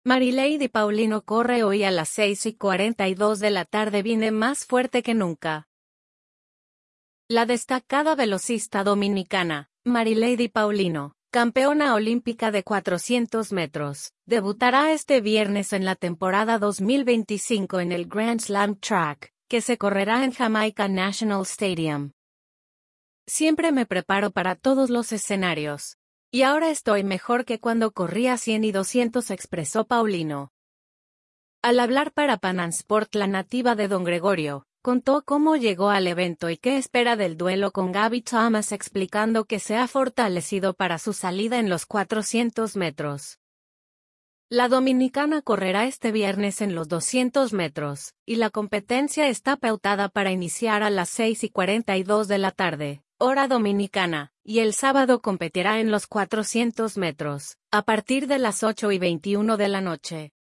Marilady Paulino corre hoy a las 6:42 de la tarde. Viene más fuerte que nunca. La destacada velocista dominicana, Marilady Paulino, campeona olímpica de 400 metros, debutará este viernes en la temporada 2025 en el Grand Slam Track, que se correrá en Jamaica National Stadium. Siempre me preparo para todos los escenarios. Y ahora estoy mejor que cuando corría 100 y 200, expresó Paulino. Al hablar para Pan Am Sport, la nativa de Don Gregorio contó cómo llegó al evento y qué espera del duelo con Gabby Thomas, explicando que se ha fortalecido para su salida en los 400 metros. La dominicana correrá este viernes en los 200 metros, y la competencia está pautada para iniciar a las 6:42 de la tarde, hora dominicana, y el sábado competirá en los 400 metros, a partir de las 8:21 de la noche.